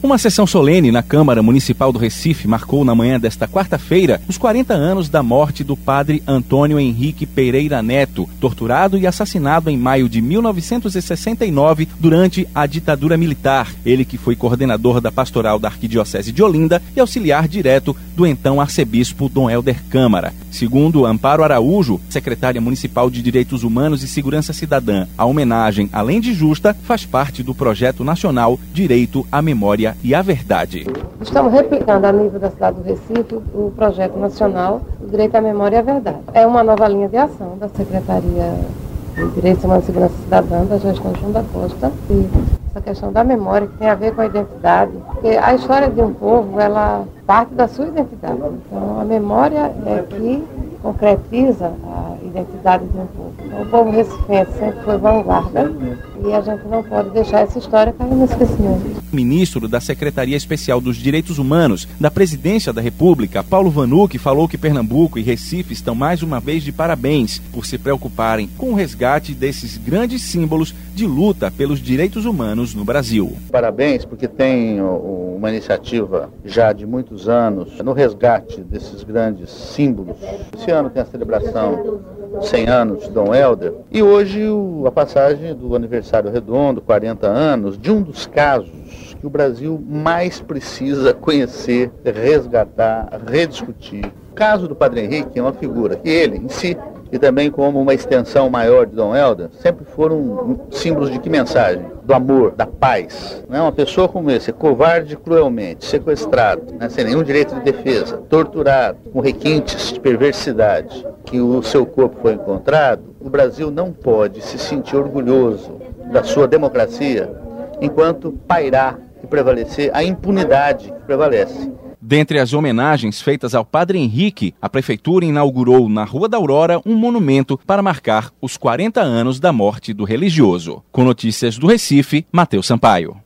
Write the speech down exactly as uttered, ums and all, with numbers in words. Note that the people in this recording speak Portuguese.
Uma sessão solene na Câmara Municipal do Recife marcou na manhã desta quarta-feira os quarenta anos da morte do padre Antônio Henrique Pereira Neto, torturado e assassinado em maio de mil novecentos e sessenta e nove durante a ditadura militar. Ele que foi coordenador da pastoral da Arquidiocese de Olinda e auxiliar direto do então arcebispo Dom Helder Câmara. Segundo Amparo Araújo, secretária municipal de Direitos Humanos e Segurança Cidadã, a homenagem, além de justa, faz parte do projeto nacional Direito à Memória e à Verdade. Estamos replicando a nível da cidade do Recife o projeto nacional Direito à Memória e à Verdade. É uma nova linha de ação da Secretaria de Direitos Humanos e Segurança Cidadã, da gestão João da Costa, e essa questão da memória que tem a ver com a identidade, porque a história de um povo, ela parte da sua identidade. Então, a memória é que concretiza a identidade de um povo. Então, o povo recifense sempre foi vanguarda e a gente não pode deixar essa história cair no esquecimento. O ministro da Secretaria Especial dos Direitos Humanos da Presidência da República, Paulo Vanucchi, falou que Pernambuco e Recife estão mais uma vez de parabéns por se preocuparem com o resgate desses grandes símbolos de luta pelos direitos humanos no Brasil. Parabéns porque tem uma iniciativa já de muitos anos no resgate desses grandes símbolos. Esse ano tem a celebração cem anos de Dom Helder e hoje a passagem do aniversário redondo, quarenta anos, de um dos casos que o Brasil mais precisa conhecer, resgatar, rediscutir. O caso do Padre Henrique é uma figura que ele, em si, e também como uma extensão maior de Dom Helder, sempre foram símbolos de que mensagem? Do amor, da paz. Não é? Uma pessoa como esse, covarde cruelmente, sequestrado, né? Sem nenhum direito de defesa, torturado, com requintes de perversidade, que o seu corpo foi encontrado, o Brasil não pode se sentir orgulhoso da sua democracia enquanto pairar e prevalecer a impunidade que prevalece. Dentre as homenagens feitas ao Padre Henrique, a Prefeitura inaugurou na Rua da Aurora um monumento para marcar os quarenta anos da morte do religioso. Com notícias do Recife, Matheus Sampaio.